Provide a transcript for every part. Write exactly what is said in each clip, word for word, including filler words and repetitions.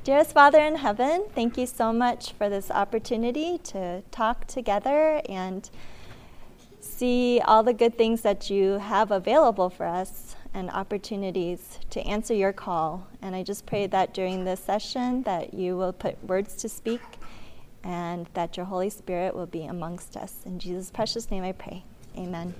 Dearest Father in heaven, thank you so much for this opportunity to talk together and see all the good things that you have available for us and opportunities to answer your call. And I just pray that during this session that you will put words to speak and that your Holy Spirit will be amongst us. In Jesus' precious name I pray. Amen.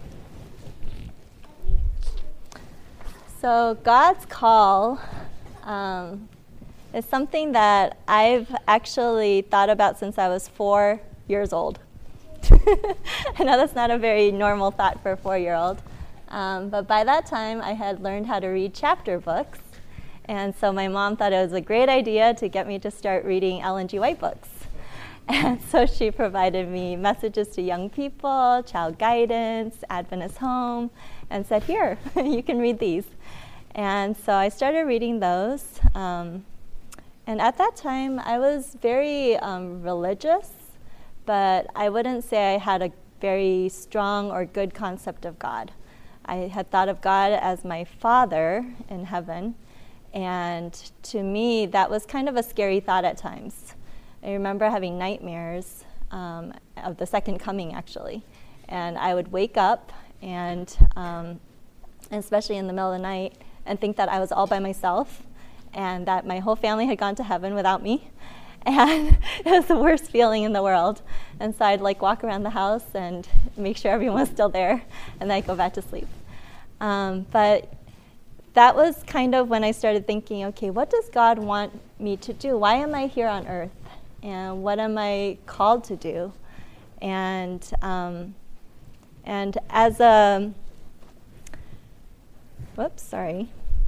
So God's call um, is something that I've actually thought about since I was four years old. I know that's not a very normal thought for a four-year-old, um, but by that time I had learned how to read chapter books, and so my mom thought it was a great idea to get me to start reading Ellen G. White books. And so she provided me messages to young people, child guidance, Adventist home, and said, here, you can read these. And so I started reading those. Um, and at that time, I was very um, religious, but I wouldn't say I had a very strong or good concept of God. I had thought of God as my Father in heaven, and to me, that was kind of a scary thought at times. I remember having nightmares um, of the second coming, actually. And I would wake up, and, um, and especially in the middle of the night, and think that I was all by myself, and that my whole family had gone to heaven without me. And it was the worst feeling in the world. And so I'd like walk around the house and make sure everyone was still there, and then I'd go back to sleep. Um, but that was kind of when I started thinking, okay, what does God want me to do? Why am I here on earth? And what am I called to do? And um, and as a, whoops, sorry.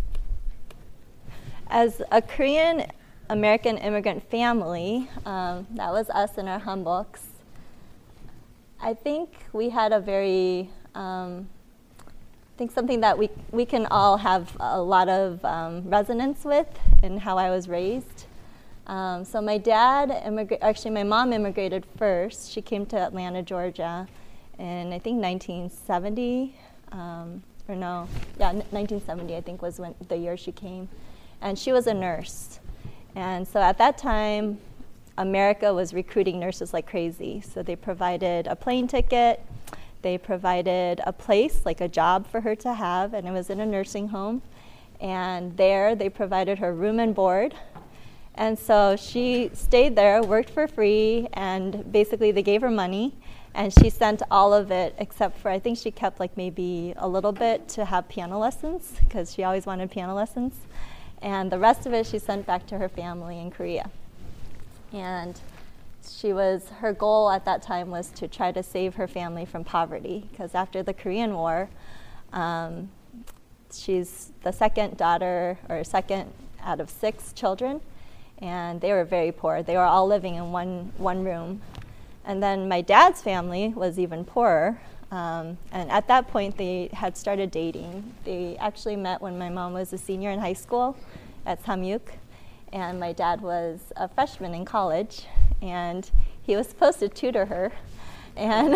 As a Korean American immigrant family, um, that was us in our humbooks, I think we had a very, um, I think something that we, we can all have a lot of um, resonance with in how I was raised. Um, so my dad, immigra- actually my mom immigrated first. She came to Atlanta, Georgia in I think nineteen seventy, um, or no, yeah, n- nineteen seventy I think was when the year she came. And she was a nurse. And so at that time, America was recruiting nurses like crazy. So they provided a plane ticket, they provided a place, like a job for her to have, and it was in a nursing home. And there they provided her room and board. And so she stayed there, worked for free, and basically they gave her money, and she sent all of it except for, I think she kept like maybe a little bit to have piano lessons, because she always wanted piano lessons. And the rest of it she sent back to her family in Korea. And she was, her goal at that time was to try to save her family from poverty, because after the Korean War, um, she's the second daughter, or second out of six children, and they were very poor. They were all living in one, one room. And then my dad's family was even poorer. Um, and at that point, they had started dating. They actually met when my mom was a senior in high school at Samyuk, and my dad was a freshman in college, and he was supposed to tutor her. And,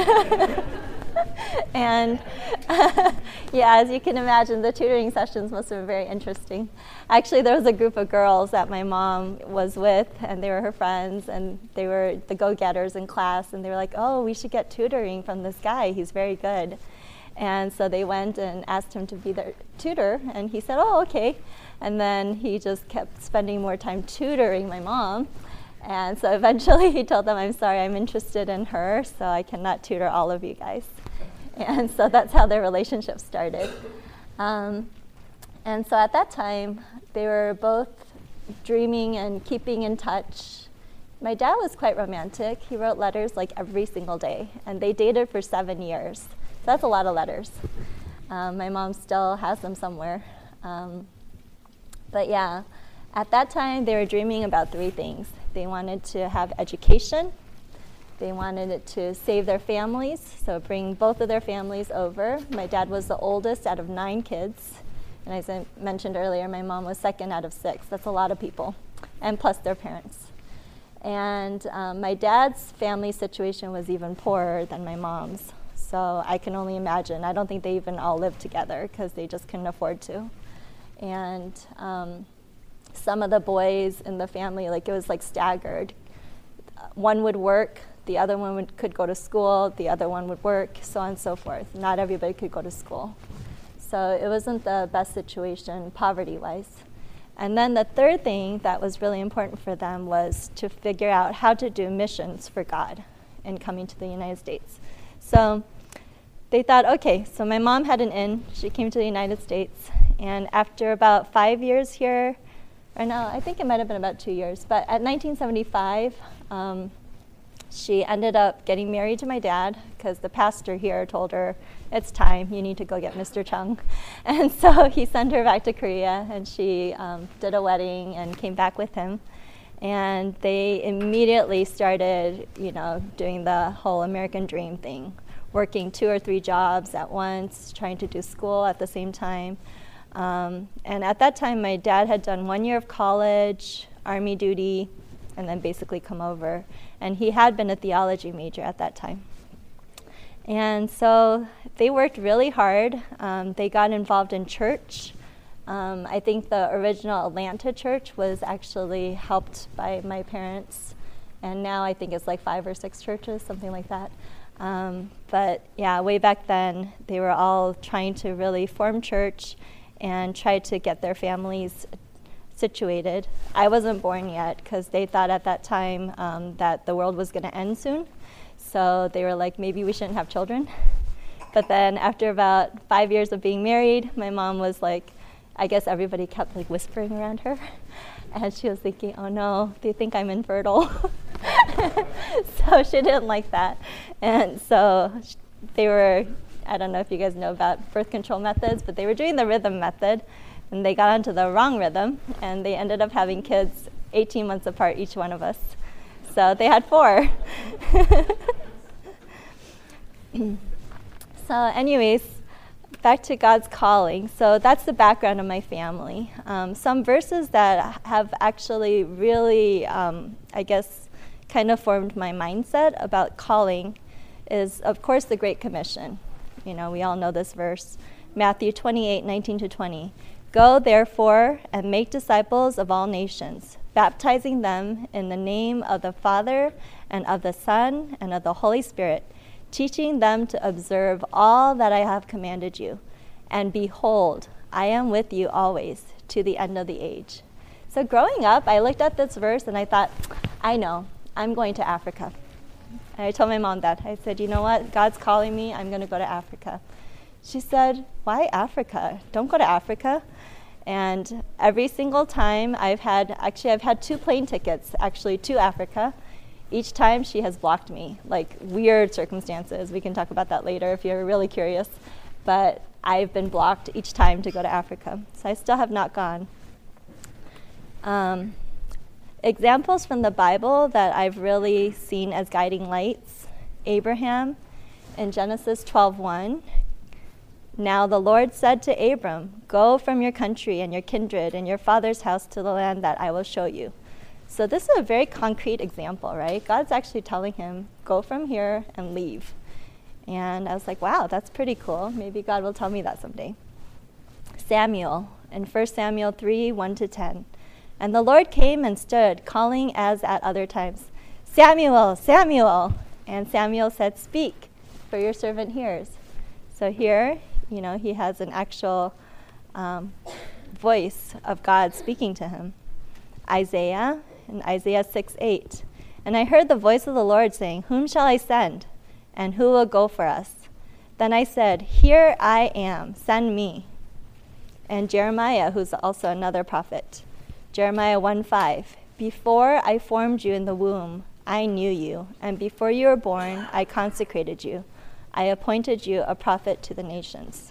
and uh, yeah, as you can imagine, the tutoring sessions must have been very interesting. Actually, there was a group of girls that my mom was with, and they were her friends, and they were the go-getters in class, and they were like, oh, we should get tutoring from this guy. He's very good. And so they went and asked him to be their tutor, and he said, oh, okay. And then he just kept spending more time tutoring my mom. And so eventually he told them, I'm sorry, I'm interested in her, so I cannot tutor all of you guys. And so that's how their relationship started. Um, and so at that time, they were both dreaming and keeping in touch. My dad was quite romantic. He wrote letters like every single day, and they dated for seven years. So that's a lot of letters. Um, my mom still has them somewhere. Um, but yeah, at that time, they were dreaming about three things. They wanted to have education. They wanted it to save their families, so bring both of their families over. My dad was the oldest out of nine kids. And as I mentioned earlier, my mom was second out of six. That's a lot of people, and plus their parents. And um, my dad's family situation was even poorer than my mom's. So I can only imagine. I don't think they even all lived together because they just couldn't afford to. And um, some of the boys in the family, like it was like staggered. One would work, the other one would, could go to school, the other one would work, so on and so forth. Not everybody could go to school. So it wasn't the best situation poverty-wise. And then the third thing that was really important for them was to figure out how to do missions for God in coming to the United States. So they thought, okay, so my mom had an in. She came to the United States. And after about five years here, or no, I think it might have been about two years, but at nineteen seventy-five, um, she ended up getting married to my dad because the pastor here told her, it's time, you need to go get Mister Chung. And so he sent her back to Korea, and she um, did a wedding and came back with him. And they immediately started, you know, doing the whole American dream thing, working two or three jobs at once, trying to do school at the same time. Um, and at that time, my dad had done one year of college, Army duty, and then basically come over. And he had been a theology major at that time. And so they worked really hard. Um, they got involved in church. Um, I think the original Atlanta church was actually helped by my parents. And now I think it's like five or six churches, something like that. Um, but yeah, way back then, they were all trying to really form church and try to get their families situated. I wasn't born yet because they thought at that time um, that the world was going to end soon. So they were like, maybe we shouldn't have children. But then after about five years of being married, my mom was like, I guess everybody kept like whispering around her. And she was thinking, oh no, they think I'm infertile. So she didn't like that. And so they were, I don't know if you guys know about birth control methods, but they were doing the rhythm method. And they got onto the wrong rhythm, and they ended up having kids eighteen months apart, each one of us. So they had four. So anyways, back to God's calling. So that's the background of my family. Um, some verses that have actually really, um, I guess, kind of formed my mindset about calling is, of course, the Great Commission. You know, we all know this verse, Matthew twenty-eight, nineteen to twenty. Go, therefore, and make disciples of all nations, baptizing them in the name of the Father and of the Son and of the Holy Spirit, teaching them to observe all that I have commanded you. And behold, I am with you always to the end of the age. So growing up, I looked at this verse and I thought, I know, I'm going to Africa. And I told my mom that. I said, you know what? God's calling me. I'm going to go to Africa. She said, why Africa? Don't go to Africa. And every single time I've had, actually I've had two plane tickets, actually, to Africa. Each time she has blocked me, like weird circumstances. We can talk about that later if you're really curious. But I've been blocked each time to go to Africa. So I still have not gone. Um, examples from the Bible that I've really seen as guiding lights. Abraham in Genesis twelve one. Now the Lord said to Abram, go from your country and your kindred and your father's house to the land that I will show you. So this is a very concrete example, right? God's actually telling him, go from here and leave. And I was like, wow, that's pretty cool. Maybe God will tell me that someday. Samuel in First Samuel three, one to ten. And the Lord came and stood, calling as at other times, Samuel, Samuel. And Samuel said, speak, for your servant hears. So here, you know, he has an actual um, voice of God speaking to him. Isaiah, in Isaiah six eight. And I heard the voice of the Lord saying, whom shall I send? And who will go for us? Then I said, here I am, send me. And Jeremiah, who's also another prophet. Jeremiah one five. Before I formed you in the womb, I knew you. And before you were born, I consecrated you. I appointed you a prophet to the nations.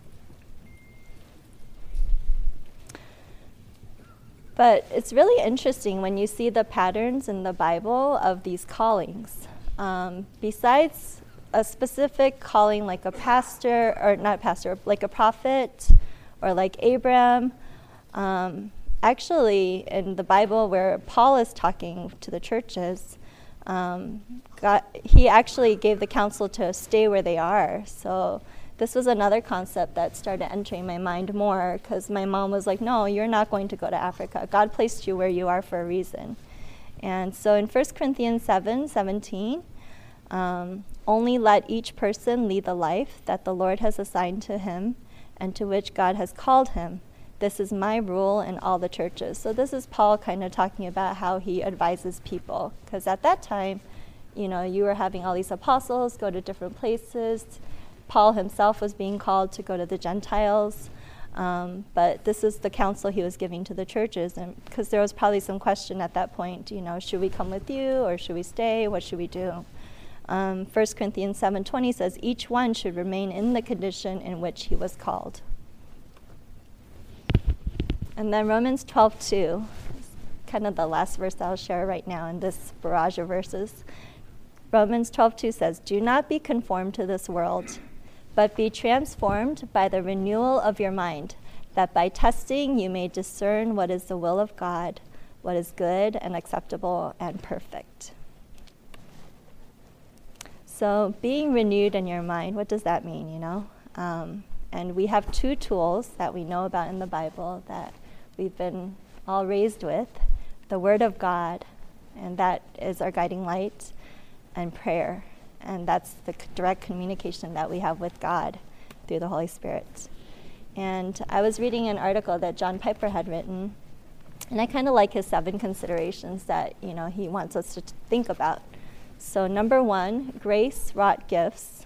But it's really interesting when you see the patterns in the Bible of these callings. Um, besides a specific calling like a pastor, or not pastor, like a prophet, or like Abraham, um, actually in the Bible where Paul is talking to the churches, um, God, he actually gave the counsel to stay where they are. So this was another concept that started entering my mind more, because my mom was like, no, you're not going to go to Africa. God placed you where you are for a reason. And so in First Corinthians seven seventeen, um, only let each person lead the life that the Lord has assigned to him and to which God has called him. This is my rule in all the churches. So this is Paul kind of talking about how he advises people, because at that time, you know, you were having all these apostles go to different places. Paul himself was being called to go to the Gentiles, um, but this is the counsel he was giving to the churches, and because there was probably some question at that point, you know, should we come with you or should we stay? What should we do? Um, First Corinthians seven twenty says, each one should remain in the condition in which he was called. And then Romans twelve two, kind of the last verse I'll share right now in this barrage of verses. Romans twelve two says, do not be conformed to this world, but be transformed by the renewal of your mind, that by testing you may discern what is the will of God, what is good and acceptable and perfect. So being renewed in your mind, what does that mean, you know? Um, and we have two tools that we know about in the Bible that we've been all raised with, the Word of God, and that is our guiding light, and prayer. And that's the direct communication that we have with God through the Holy Spirit. And I was reading an article that John Piper had written, and I kind of like his seven considerations that, you know, he wants us to t- think about. So number one, grace-wrought gifts.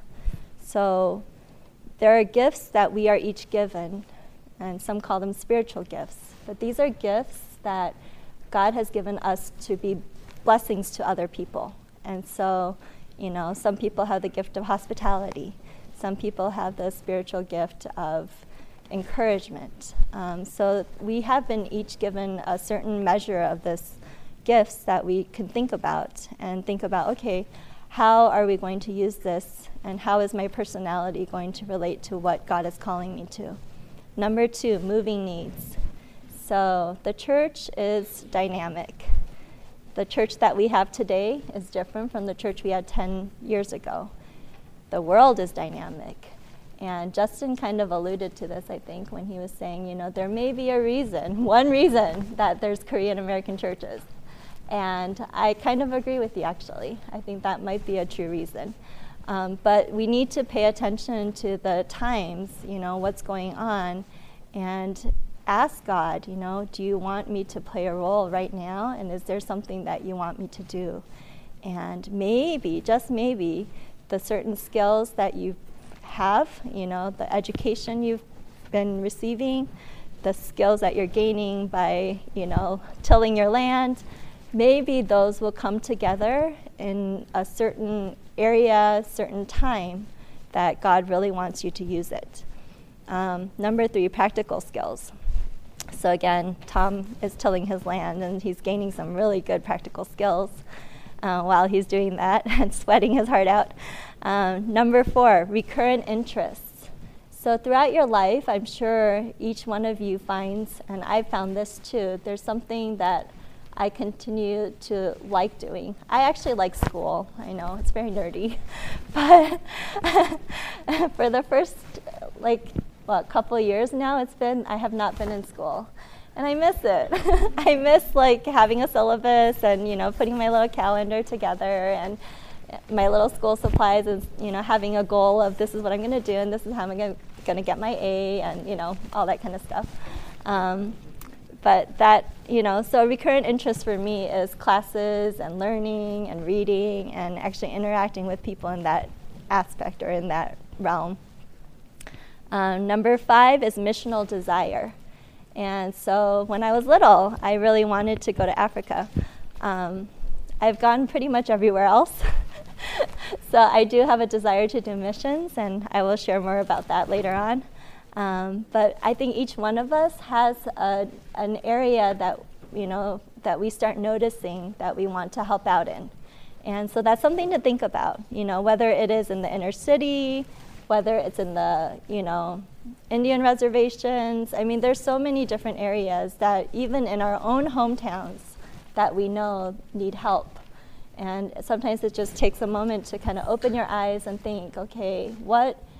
So there are gifts that we are each given, and some call them spiritual gifts. But these are gifts that God has given us to be blessings to other people. And so, you know, some people have the gift of hospitality. Some people have the spiritual gift of encouragement. Um, so we have been each given a certain measure of this gifts that we can think about and think about, okay, how are we going to use this, and how is my personality going to relate to what God is calling me to? Number two, moving needs. So the church is dynamic. The church that we have today is different from the church we had ten years ago. The world is dynamic. And Justin kind of alluded to this, I think, when he was saying, you know, there may be a reason, one reason, that there's Korean American churches. And I kind of agree with you, actually. I think that might be a true reason. Um, but we need to pay attention to the times, you know, what's going on, and ask God, you know, do you want me to play a role right now? And is there something that you want me to do? And maybe, just maybe, the certain skills that you have, you know, the education you've been receiving, the skills that you're gaining by, you know, tilling your land, maybe those will come together in a certain area, certain time that God really wants you to use it. Um, number three, practical skills. So again, Tom is tilling his land, and he's gaining some really good practical skills uh, while he's doing that and sweating his heart out. Um, number four, recurrent interests. So throughout your life, I'm sure each one of you finds, and I've found this too, there's something that I continue to like doing. I actually like school. I know, it's very nerdy. But for the first, like, what, couple of years now, it's been, I have not been in school. And I miss it. I miss, like, having a syllabus and, you know, putting my little calendar together and my little school supplies and, you know, having a goal of this is what I'm going to do and this is how I'm going to get my A and, you know, all that kind of stuff. Um, But that, you know, so recurrent interest for me is classes and learning and reading and actually interacting with people in that aspect or in that realm. Um, number five is missional desire. And so when I was little, I really wanted to go to Africa. Um, I've gone pretty much everywhere else. So I do have a desire to do missions, and I will share more about that later on. Um, but I think each one of us has a, an area that, you know, that we start noticing that we want to help out in. And so that's something to think about, you know, whether it is in the inner city, whether it's in the, you know, Indian reservations. I mean, there's so many different areas that even in our own hometowns that we know need help. And sometimes it just takes a moment to kind of open your eyes and think, okay, what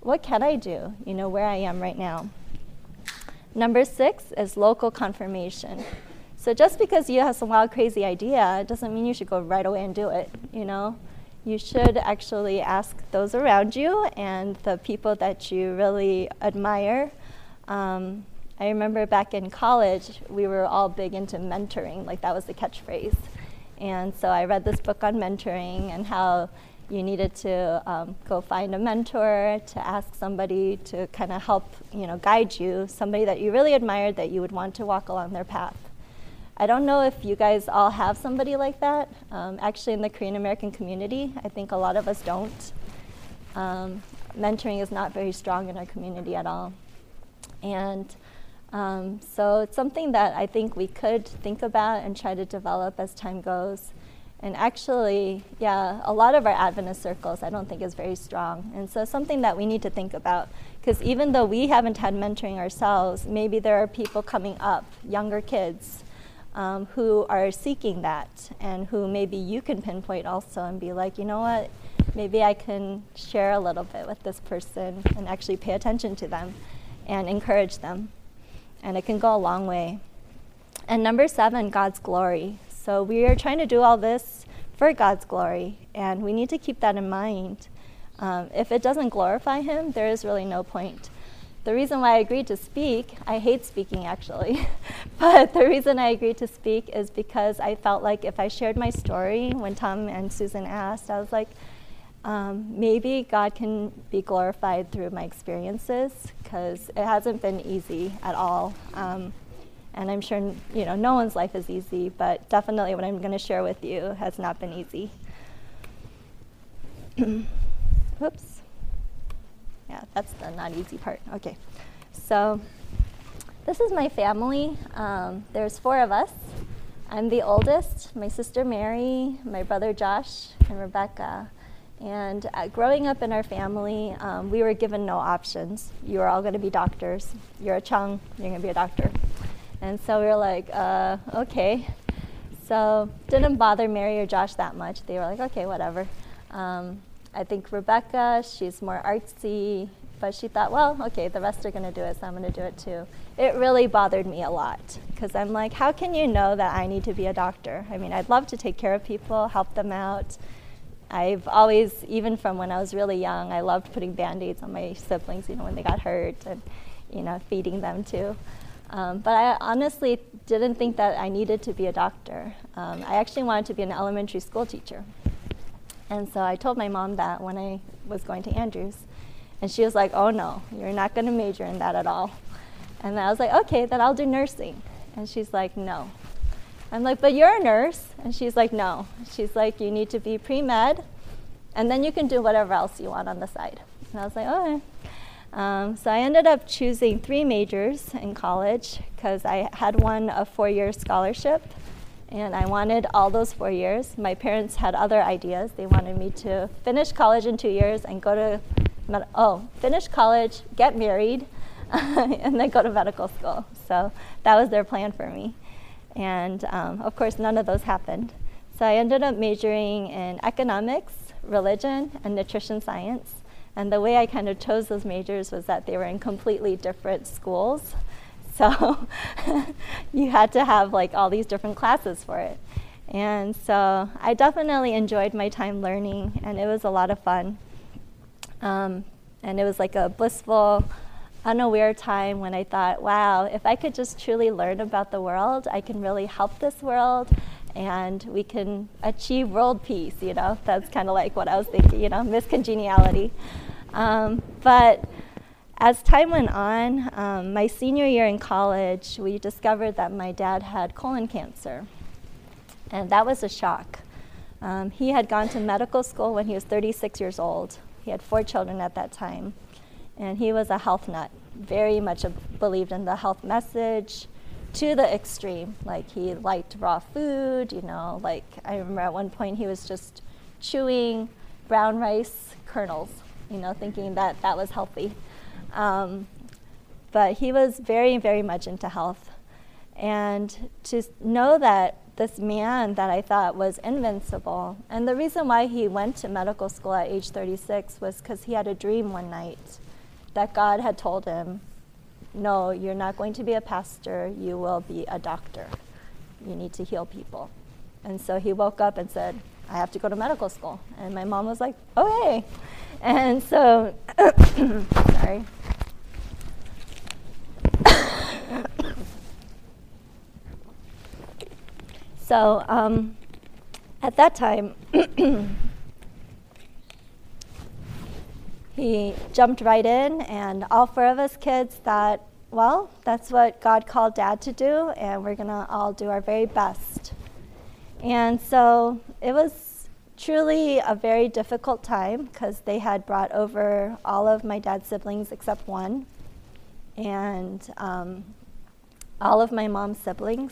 what can I do, you know, where I am right now? Number six is local confirmation. So just because you have some wild, crazy idea, it doesn't mean you should go right away and do it, you know? You should actually ask those around you and the people that you really admire. Um, I remember back in college, we were all big into mentoring, like that was the catchphrase. And so I read this book on mentoring and how you needed to um, go find a mentor, to ask somebody to kind of help, you know, guide you, somebody that you really admired that you would want to walk along their path. I don't know if you guys all have somebody like that. Um, actually, in the Korean American community, I think a lot of us don't. Um, mentoring is not very strong in our community at all. And um, so it's something that I think we could think about and try to develop as time goes. And actually, yeah, a lot of our Adventist circles I don't think is very strong. And so something that we need to think about, because even though we haven't had mentoring ourselves, maybe there are people coming up, younger kids, Um, who are seeking that, and who maybe you can pinpoint also and be like, you know what, maybe I can share a little bit with this person and actually pay attention to them and encourage them. And it can go a long way. And number seven, God's glory. So we are trying to do all this for God's glory, and we need to keep that in mind. Um, if it doesn't glorify Him, there is really no point. The reason why I agreed to speak, I hate speaking actually, but the reason I agreed to speak is because I felt like if I shared my story, when Tom and Susan asked, I was like, um, maybe God can be glorified through my experiences, because it hasn't been easy at all. Um, and I'm sure, you know, no one's life is easy, but definitely what I'm going to share with you has not been easy. Whoops. Yeah, that's the not easy part. Okay, so this is my family. Um, there's four of us. I'm the oldest, my sister Mary, my brother Josh, and Rebecca. And uh, growing up in our family, um, we were given no options. You are all going to be doctors. You're a Chung, you're going to be a doctor. And so we were like, uh, okay. So didn't bother Mary or Josh that much. They were like, okay, whatever. Um, I think Rebecca, she's more artsy, but she thought, well, okay, the rest are going to do it, so I'm going to do it too. It really bothered me a lot, because I'm like, how can you know that I need to be a doctor? I mean, I'd love to take care of people, help them out. I've always, even from when I was really young, I loved putting Band-Aids on my siblings, you know, when they got hurt, and, you know, feeding them too. Um, but I honestly didn't think that I needed to be a doctor. Um, I actually wanted to be an elementary school teacher. And so I told my mom that when I was going to Andrews. And she was like, oh no, you're not going to major in that at all. And I was like, okay, then I'll do nursing. And she's like, no. I'm like, but you're a nurse. And she's like, no. She's like, you need to be pre-med, and then you can do whatever else you want on the side. And I was like, okay. Um, so I ended up choosing three majors in college, because I had won a four-year scholarship. And I wanted all those four years. My parents had other ideas. They wanted me to finish college in two years and go to, med- oh, finish college, get married, and then go to medical school. So that was their plan for me. And um, of course, none of those happened. So I ended up majoring in economics, religion, and nutrition science. And the way I kind of chose those majors was that they were in completely different schools. So you had to have like all these different classes for it. And so I definitely enjoyed my time learning, and it was a lot of fun. Um, and it was like a blissful, unaware time when I thought, wow, if I could just truly learn about the world, I can really help this world, and we can achieve world peace, you know? That's kind of like what I was thinking, you know, Miss Congeniality. Um, but as time went on, um, my senior year in college, we discovered that my dad had colon cancer. And that was a shock. Um, he had gone to medical school when he was thirty-six years old. He had four children at that time. And he was a health nut, very much a, believed in the health message to the extreme. Like, he liked raw food, you know, like I remember at one point he was just chewing brown rice kernels, you know, thinking that that was healthy. Um, but he was very, very much into health. And to know that this man that I thought was invincible, and the reason why he went to medical school at age thirty-six was because he had a dream one night that God had told him, no, you're not going to be a pastor, you will be a doctor. You need to heal people. And so he woke up and said, I have to go to medical school. And my mom was like, oh, hey. And so, sorry. So um, at that time, he jumped right in, and all four of us kids thought, well, that's what God called Dad to do, and we're going to all do our very best. And so it was truly a very difficult time because they had brought over all of my dad's siblings except one, and um, all of my mom's siblings.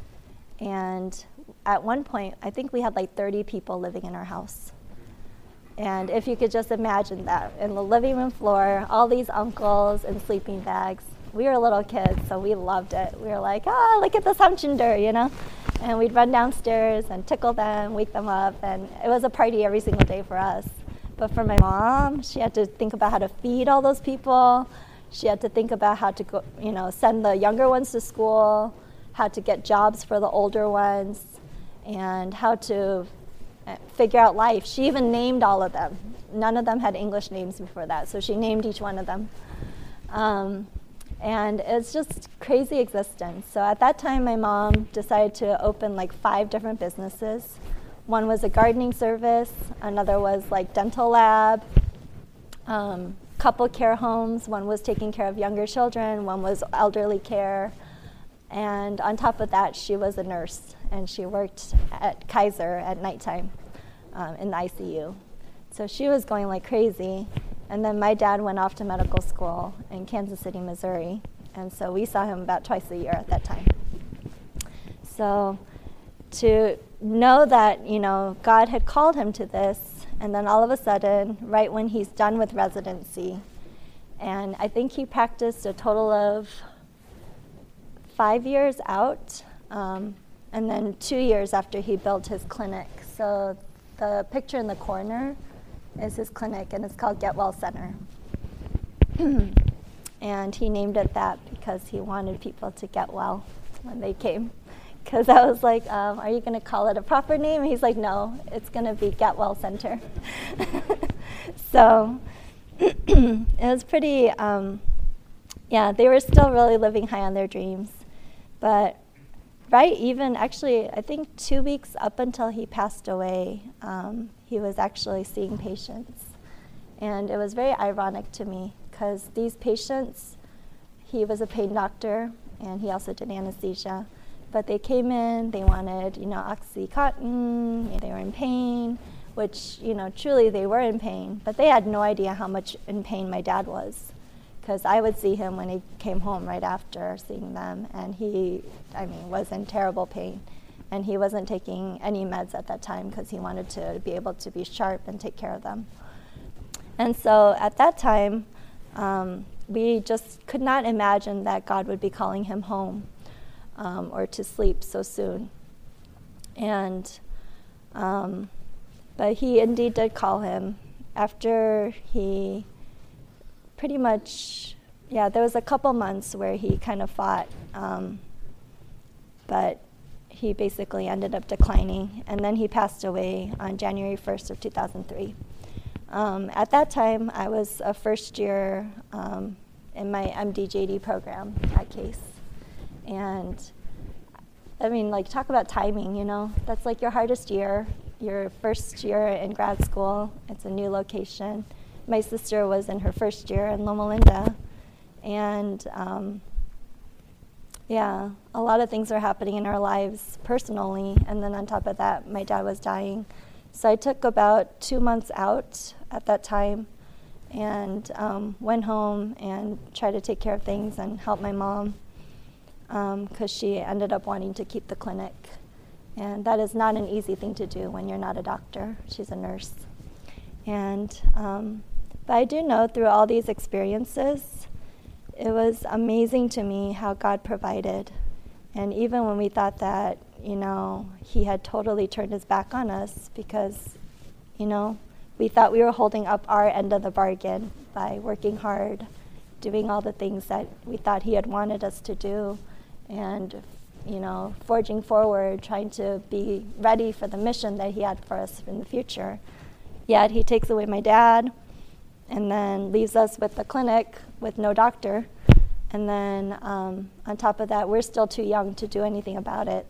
And at one point, I think we had like thirty people living in our house. And if you could just imagine that, in the living room floor, all these uncles in sleeping bags. We were little kids, so we loved it. We were like, ah, look at this humchinder, you know? And we'd run downstairs and tickle them, wake them up, and it was a party every single day for us. But for my mom, she had to think about how to feed all those people. She had to think about how to go, you know, send the younger ones to school, how to get jobs for the older ones, and how to figure out life. She even named all of them. None of them had English names before that, so she named each one of them. Um, and it's just crazy existence. So at that time, my mom decided to open like five different businesses. One was a gardening service, another was like dental lab, um, couple care homes. One was taking care of younger children, one was elderly care. And on top of that, she was a nurse, and she worked at Kaiser at nighttime um, in the I C U. So she was going like crazy. And then my dad went off to medical school in Kansas City, Missouri. And so we saw him about twice a year at that time. So to know that, you know, God had called him to this, and then all of a sudden, right when he's done with residency, and I think he practiced a total of five years out, um, and then two years after he built his clinic. So the picture in the corner is his clinic, and it's called Get Well Center. And he named it that because he wanted people to get well when they came. Because I was like, um, are you going to call it a proper name? And he's like, no, it's going to be Get Well Center. So it was pretty, um, yeah, they were still really living high on their dreams. But right even, actually, I think two weeks up until he passed away, um, he was actually seeing patients. And it was very ironic to me because these patients, he was a pain doctor, and he also did anesthesia. But they came in, they wanted, you know, Oxycontin, they were in pain, which, you know, truly they were in pain. But they had no idea how much in pain my dad was, because I would see him when he came home right after seeing them, and he, I mean, was in terrible pain. And he wasn't taking any meds at that time because he wanted to be able to be sharp and take care of them. And so at that time, um, we just could not imagine that God would be calling him home. Um, or to sleep so soon. And, um, but he indeed did call him after he pretty much, yeah, there was a couple months where he kind of fought, um, but he basically ended up declining, and then he passed away on January first of two thousand three. Um, at that time, I was a first year um, in my M D J D program at Case. And I mean, like, talk about timing, you know, that's like your hardest year, your first year in grad school. It's a new location. My sister was in her first year in Loma Linda. And um, yeah, a lot of things were happening in our lives personally. And then on top of that, my dad was dying. So I took about two months out at that time and um, went home and tried to take care of things and help my mom. Because um, she ended up wanting to keep the clinic. And that is not an easy thing to do when you're not a doctor. She's a nurse. And um, but I do know through all these experiences, it was amazing to me how God provided. And even when we thought that, you know, he had totally turned his back on us because, you know, we thought we were holding up our end of the bargain by working hard doing all the things that we thought he had wanted us to do, and, you know, forging forward, trying to be ready for the mission that he had for us in the future. Yet he takes away my dad and then leaves us with the clinic with no doctor. And then um, on top of that, we're still too young to do anything about it.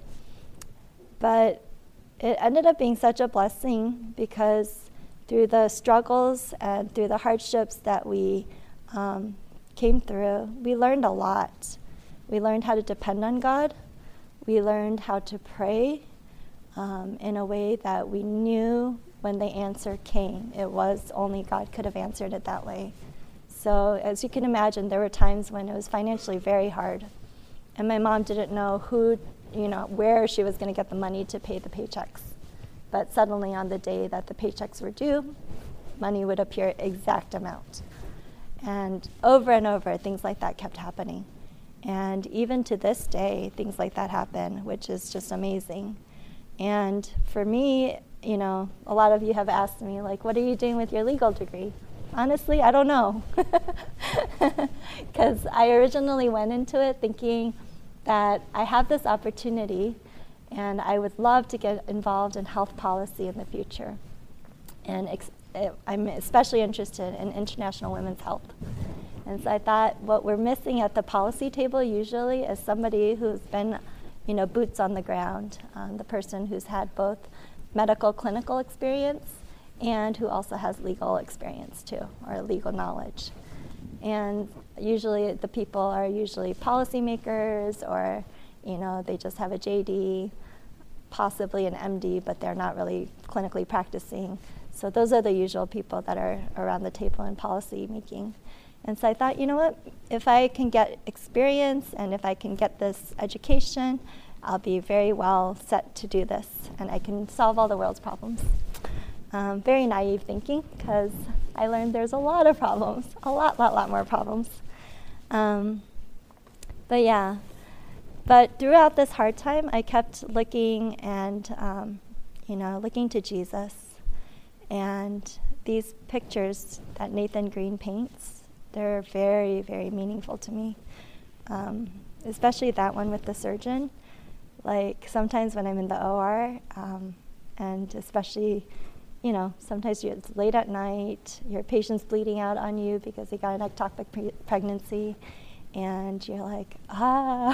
But it ended up being such a blessing because through the struggles and through the hardships that we um, came through, we learned a lot. We learned how to depend on God. We learned how to pray um, in a way that we knew when the answer came, it was only God could have answered it that way. So as you can imagine, there were times when it was financially very hard. And my mom didn't know who, you know, where she was going to get the money to pay the paychecks. But suddenly on the day that the paychecks were due, money would appear exact amount. And over and over, things like that kept happening. And even to this day, things like that happen, which is just amazing. And for me, you know, a lot of you have asked me, like, what are you doing with your legal degree? Honestly, I don't know. Because I originally went into it thinking that I have this opportunity and I would love to get involved in health policy in the future. And ex- I'm especially interested in international women's health. And so I thought what we're missing at the policy table usually is somebody who's been, you know, boots on the ground, um, the person who's had both medical clinical experience and who also has legal experience too, or legal knowledge. And usually the people are usually policymakers, or, you know, they just have a J D, possibly an M D, but they're not really clinically practicing. So those are the usual people that are around the table in policy making. And so I thought, you know what, if I can get experience and if I can get this education, I'll be very well set to do this, and I can solve all the world's problems. Um, very naive thinking, because I learned there's a lot of problems, a lot, lot, lot more problems. Um, but yeah, but throughout this hard time, I kept looking and, um, you know, looking to Jesus. And these pictures that Nathan Green paints, they're very, very meaningful to me, um, especially that one with the surgeon. Like sometimes when I'm in the O R, um, and especially, you know, sometimes you're, it's late at night, your patient's bleeding out on you because they got an ectopic pre- pregnancy, and you're like, ah,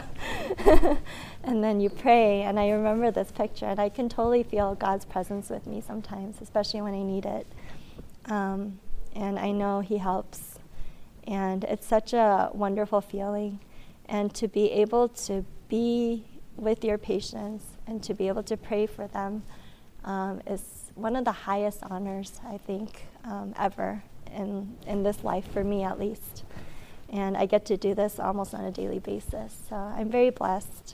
and then you pray, and I remember this picture, and I can totally feel God's presence with me sometimes, especially when I need it, um, and I know He helps, and it's such a wonderful feeling, and to be able to be with your patients and to be able to pray for them um, is one of the highest honors, I think, um, ever in, in this life, for me at least. And I get to do this almost on a daily basis, so I'm very blessed.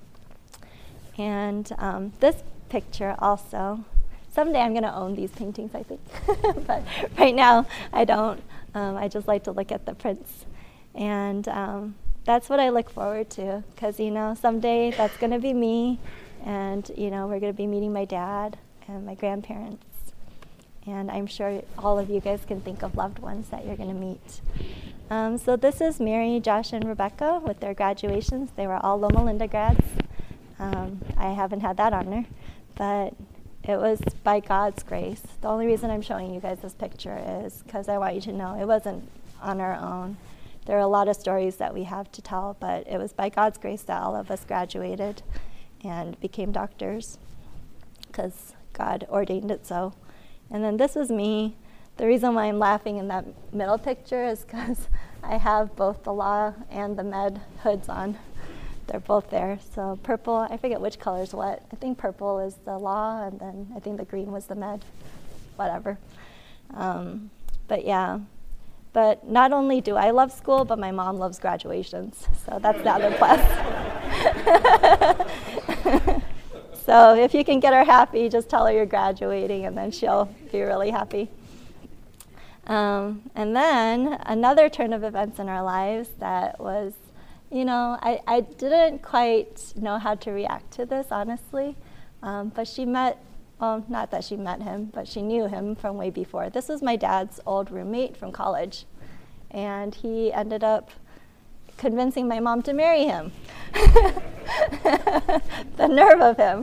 And um, this picture also, someday I'm going to own these paintings, I think, but right now I don't. Um, I just like to look at the prints. And um, that's what I look forward to, because, you know, someday that's going to be me, and, you know, we're going to be meeting my dad and my grandparents, and I'm sure all of you guys can think of loved ones that you're going to meet. Um, so this is Mary, Josh, and Rebecca with their graduations. They were all Loma Linda grads. Um, I haven't had that honor, but it was by God's grace. The only reason I'm showing you guys this picture is because I want you to know it wasn't on our own. There are a lot of stories that we have to tell, but it was by God's grace that all of us graduated and became doctors, because God ordained it so. And then this was me. The reason why I'm laughing in that middle picture is because I have both the law and the med hoods on. They're both there. So purple, I forget which color is what. I think purple is the law, and then I think the green was the med, whatever. Um, but yeah. But not only do I love school, but my mom loves graduations. So that's the other plus. So if you can get her happy, just tell her you're graduating, and then she'll be really happy. Um, and then another turn of events in our lives that was, you know, I, I didn't quite know how to react to this, honestly. Um, but she met, well, not that she met him, but she knew him from way before. This was my dad's old roommate from college. and he ended up convincing my mom to marry him. The nerve of him.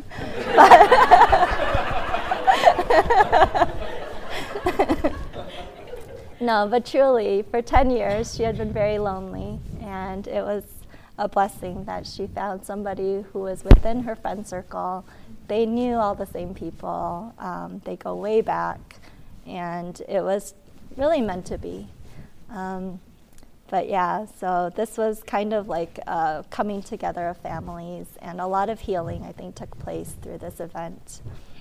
No, but truly, for ten years, she had been very lonely, and it was a blessing that she found somebody who was within her friend circle. They knew all the same people. Um, they go way back, and it was really meant to be. Um, but yeah, so this was kind of like a coming together of families, and a lot of healing, I think, took place through this event.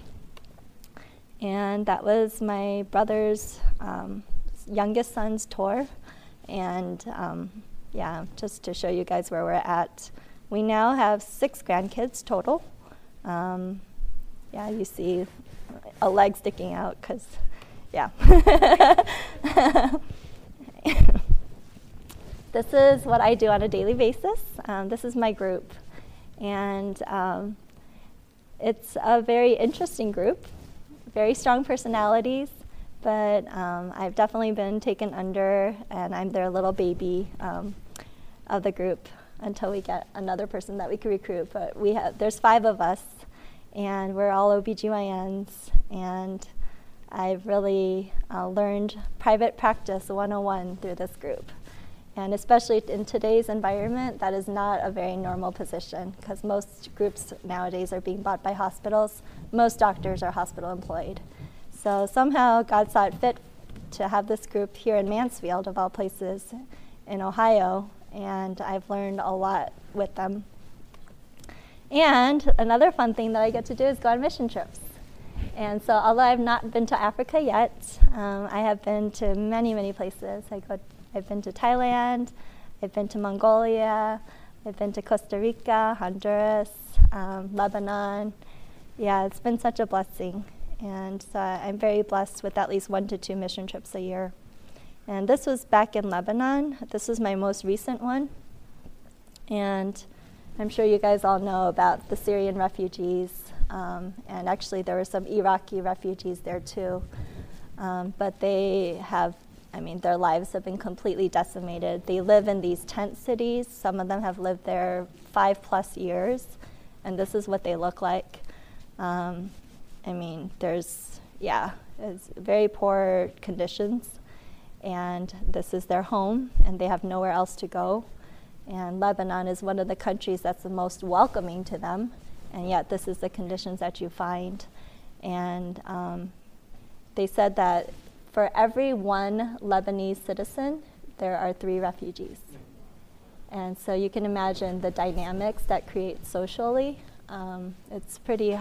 And that was my brother's um, youngest son's tour, and um, yeah, just to show you guys where we're at. We now have six grandkids total. Um, yeah, you see a leg sticking out because, yeah. This is what I do on a daily basis. Um, this is my group, and um, it's a very interesting group, very strong personalities. But um, I've definitely been taken under, and I'm their little baby um, of the group until we get another person that we can recruit. But we have there's five of us, and we're all O B G Y Ns, and I've really uh, learned private practice one oh one through this group. And especially in today's environment, that is not a very normal position, because most groups nowadays are being bought by hospitals. Most doctors are hospital employed. So somehow God saw it fit to have this group here in Mansfield, of all places, in Ohio, and I've learned a lot with them. And another fun thing that I get to do is go on mission trips. And so although I've not been to Africa yet, um, I have been to many, many places. I go, I've been to Thailand, I've been to Mongolia, I've been to Costa Rica, Honduras, um, Lebanon. Yeah, it's been such a blessing. And so I'm very blessed with at least one to two mission trips a year. And this was back in Lebanon. This was my most recent one. And I'm sure you guys all know about the Syrian refugees. Um, and actually there were some Iraqi refugees there too. Um, but they have, I mean, their lives have been completely decimated. They live in these tent cities. Some of them have lived there five plus years. And this is what they look like. Um, I mean, there's, yeah, it's very poor conditions, and this is their home, and they have nowhere else to go. And Lebanon is one of the countries that's the most welcoming to them, and yet this is the conditions that you find. And um, they said that for every one Lebanese citizen, there are three refugees. And so you can imagine the dynamics that create socially. Um, it's pretty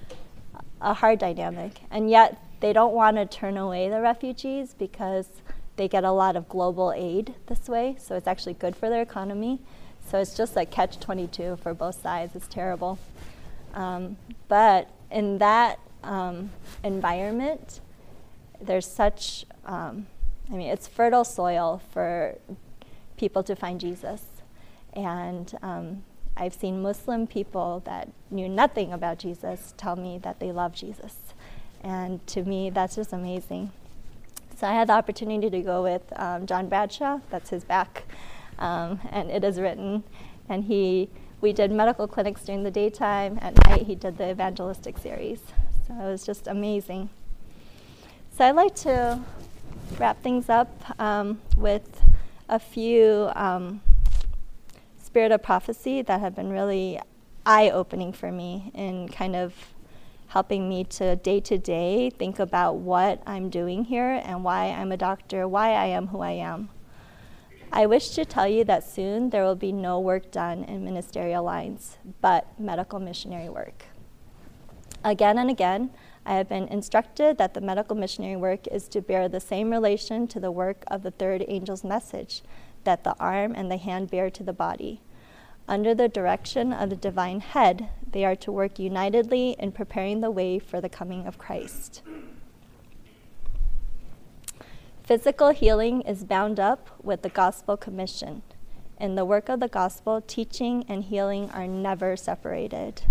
a hard dynamic, and yet they don't want to turn away the refugees because they get a lot of global aid this way, so it's actually good for their economy. So it's just like catch twenty-two for both sides. It's terrible. Um, but in that um, environment, there's such, um, I mean, it's fertile soil for people to find Jesus. And um, I've seen Muslim people that knew nothing about Jesus tell me that they love Jesus. And to me, that's just amazing. So I had the opportunity to go with um, John Bradshaw, that's his back, um, and it is written. And he, we did medical clinics during the daytime. At night, he did the evangelistic series. So it was just amazing. So I'd like to wrap things up um, with a few um, spirit of prophecy that have been really eye-opening for me in kind of helping me to day-to-day think about what I'm doing here and why I'm a doctor, why I am who I am. I wish to tell you that soon there will be no work done in ministerial lines, but medical missionary work. Again and again, I have been instructed that the medical missionary work is to bear the same relation to the work of the third angel's message that the arm and the hand bear to the body. Under the direction of the divine head, they are to work unitedly in preparing the way for the coming of Christ. Physical healing is bound up with the gospel commission. In the work of the gospel, teaching and healing are never separated.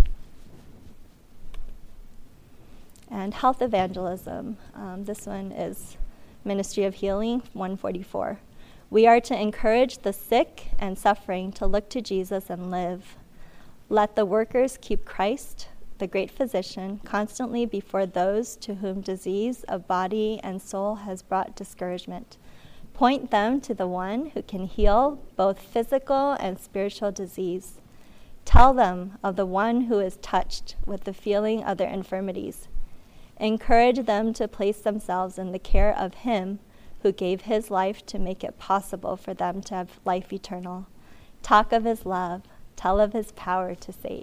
And health evangelism, um, this one is Ministry of Healing, one forty-four. We are to encourage the sick and suffering to look to Jesus and live. Let the workers keep Christ, the great physician, constantly before those to whom disease of body and soul has brought discouragement. Point them to the one who can heal both physical and spiritual disease. Tell them of the one who is touched with the feeling of their infirmities. Encourage them to place themselves in the care of him who gave his life to make it possible for them to have life eternal. Talk of his love. Tell of his power to save.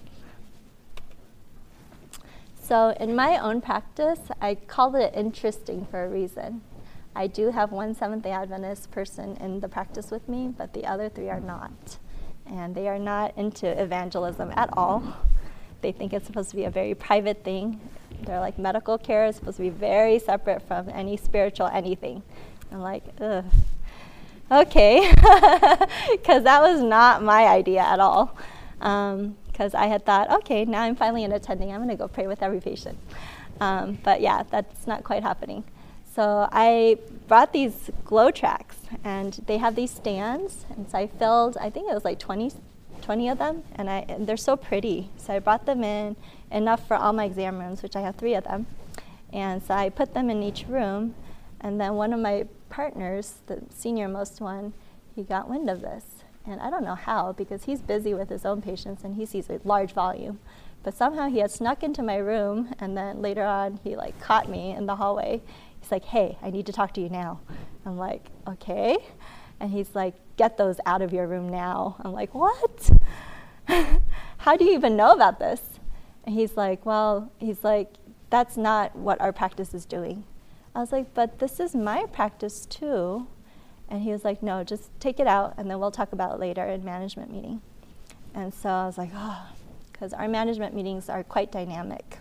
So in my own practice, I called it interesting for a reason. I do have one Seventh-day Adventist person in the practice with me, but the other three are not. And they are not into evangelism at all. They think it's supposed to be a very private thing. They're like, medical care is supposed to be very separate from any spiritual anything. I'm like, ugh. Okay, because that was not my idea at all. Because um, I had thought, okay, now I'm finally in attending. I'm going to go pray with every patient. Um, but yeah, that's not quite happening. So I brought these glow tracks, and they have these stands, and so I filled, I think it was like twenty, twenty of them, and, I, and they're so pretty. So I brought them in, enough for all my exam rooms, which I have three of them. And so I put them in each room, and then one of my partners, the senior most one, he got wind of this. And I don't know how, because he's busy with his own patients, and he sees a large volume. But somehow he had snuck into my room, and then later on he like caught me in the hallway. He's like, hey, I need to talk to you now. I'm like, okay. And he's like, get those out of your room now. I'm like, what? How do you even know about this? And he's like, well, he's like, that's not what our practice is doing. I was like, but this is my practice too. And he was like, no, just take it out, and then we'll talk about it later in management meeting. And so I was like, oh, because our management meetings are quite dynamic.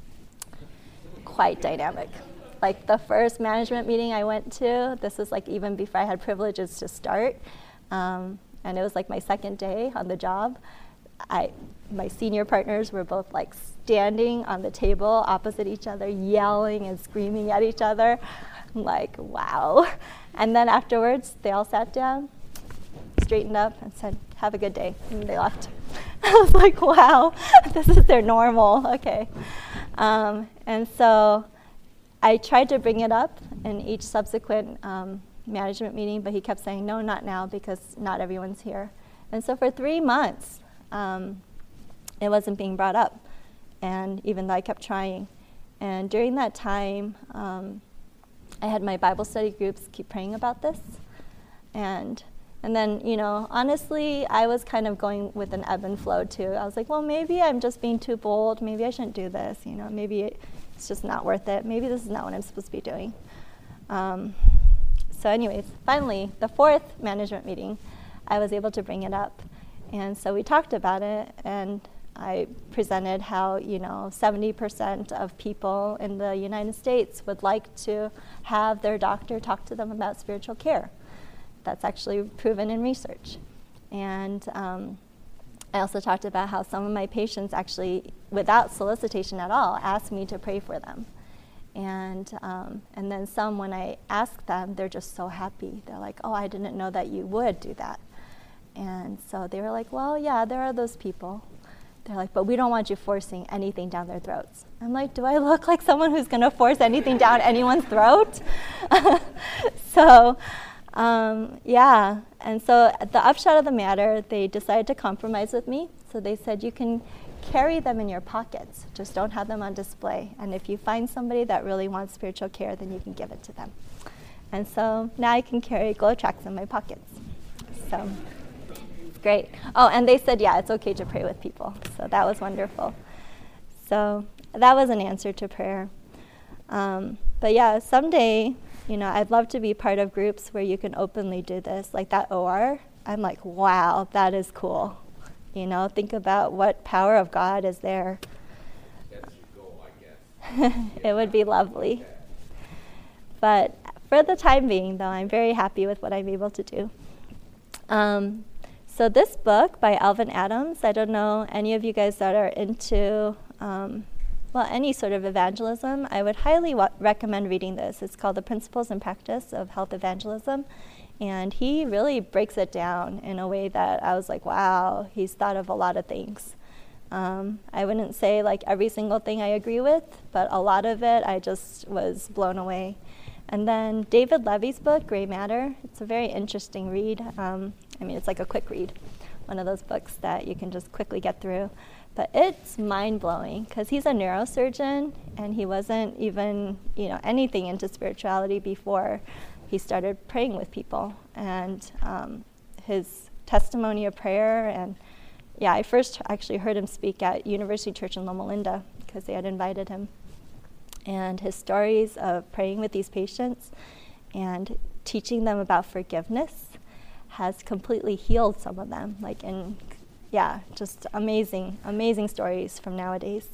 Quite dynamic. Like the first management meeting I went to, this was like even before I had privileges to start, um, and it was like my second day on the job. I, my senior partners were both like standing on the table opposite each other, yelling and screaming at each other. I'm like, wow. And then afterwards, they all sat down, straightened up, and said, have a good day, and they left. I was like, wow, this is their normal, okay. Um, and so I tried to bring it up in each subsequent um, management meeting, but he kept saying, no, not now, because not everyone's here. And so for three months, um, it wasn't being brought up, and even though I kept trying. And during that time, um, I had my Bible study groups keep praying about this. And and then, you know, honestly, I was kind of going with an ebb and flow too. I was like, well, maybe I'm just being too bold. Maybe I shouldn't do this. You know, maybe it's just not worth it. Maybe this is not what I'm supposed to be doing. Um, so anyways, finally, the fourth management meeting, I was able to bring it up. And so we talked about it, and I presented how, you know, seventy percent of people in the United States would like to have their doctor talk to them about spiritual care. That's actually proven in research. And um, I also talked about how some of my patients actually, without solicitation at all, asked me to pray for them. And um, and then some, when I ask them, they're just so happy. They're like, oh, I didn't know that you would do that. And so they were like, well, yeah, there are those people. They're like, but we don't want you forcing anything down their throats. I'm like, do I look like someone who's going to force anything down anyone's throat? so, um, yeah. And so the upshot of the matter, they decided to compromise with me. So they said, you can carry them in your pockets. Just don't have them on display. And if you find somebody that really wants spiritual care, then you can give it to them. And so now I can carry glow tracks in my pockets. So it's great. Oh, and they said, yeah, it's okay to pray with people. So that was wonderful. So that was an answer to prayer. Um, but yeah, someday, you know, I'd love to be part of groups where you can openly do this, like that O R. I'm like, wow, that is cool. You know, think about what power of God is there. That's your goal, I guess. It would be lovely. But for the time being, though, I'm very happy with what I'm able to do. Um, so this book by Alvin Adams, I don't know any of you guys that are into um, well, any sort of evangelism, I would highly wa- recommend reading this. It's called The Principles and Practice of Health Evangelism. And he really breaks it down in a way that I was like, wow, he's thought of a lot of things. Um, I wouldn't say like every single thing I agree with, but a lot of it I just was blown away. And then David Levy's book, Gray Matter, it's a very interesting read. Um, I mean, it's like a quick read, one of those books that you can just quickly get through. But it's mind-blowing because he's a neurosurgeon and he wasn't even, you know, anything into spirituality before he started praying with people. And um, his testimony of prayer, and yeah, I first actually heard him speak at University Church in Loma Linda because they had invited him. And his stories of praying with these patients and teaching them about forgiveness has completely healed some of them. Like in, yeah, just amazing, amazing stories from nowadays.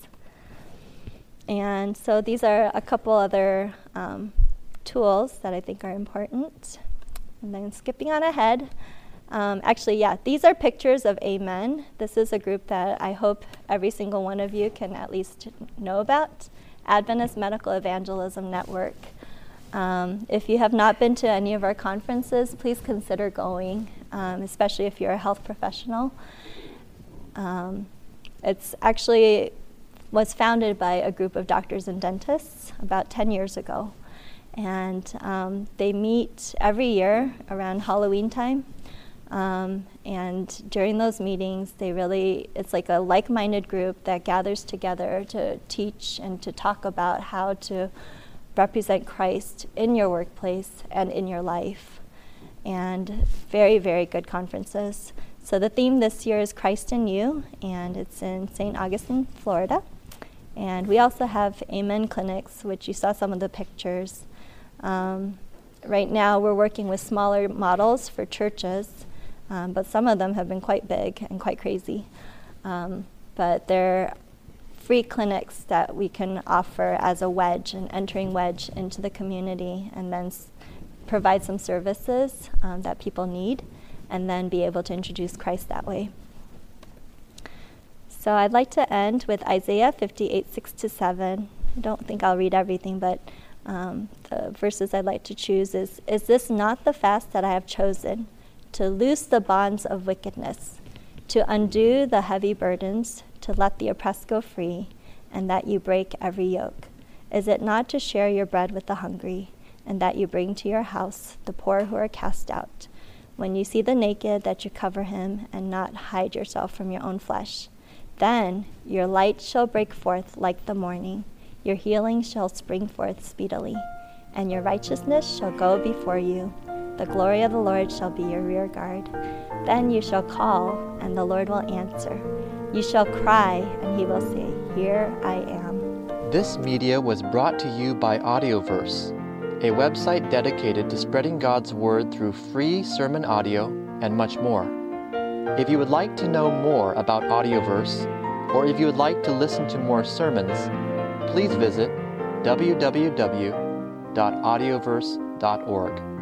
And so these are a couple other um, tools that I think are important. And then skipping on ahead, um, actually, yeah, these are pictures of Amen. This is a group that I hope every single one of you can at least know about, Adventist Medical Evangelism Network. Um, if you have not been to any of our conferences, please consider going, um, especially if you're a health professional. Um, it's actually was founded by a group of doctors and dentists about ten years ago. And um, they meet every year around Halloween time. Um, and during those meetings, they really, it's like a like-minded group that gathers together to teach and to talk about how to represent Christ in your workplace and in your life. And very, very good conferences. So the theme this year is Christ in You, and it's in Saint Augustine, Florida. And we also have Amen clinics, which you saw some of the pictures. Um, right now, we're working with smaller models for churches, um, but some of them have been quite big and quite crazy. Um, but they're free clinics that we can offer as a wedge, an entering wedge into the community, and then s- provide some services um, that people need, and then be able to introduce Christ that way. So I'd like to end with Isaiah fifty-eight, six to seven. I don't think I'll read everything, but Um, the verses I'd like to choose is, Is this not the fast that I have chosen, to loose the bonds of wickedness, to undo the heavy burdens, to let the oppressed go free, and that you break every yoke? Is it not to share your bread with the hungry, and that you bring to your house the poor who are cast out? When you see the naked, that you cover him, and not hide yourself from your own flesh. Then your light shall break forth like the morning, your healing shall spring forth speedily, and your righteousness shall go before you. The glory of the Lord shall be your rear guard. Then you shall call, and the Lord will answer. You shall cry, and he will say, Here I am. This media was brought to you by Audioverse, a website dedicated to spreading God's Word through free sermon audio and much more. If you would like to know more about Audioverse, or if you would like to listen to more sermons, please visit w w w dot audioverse dot org.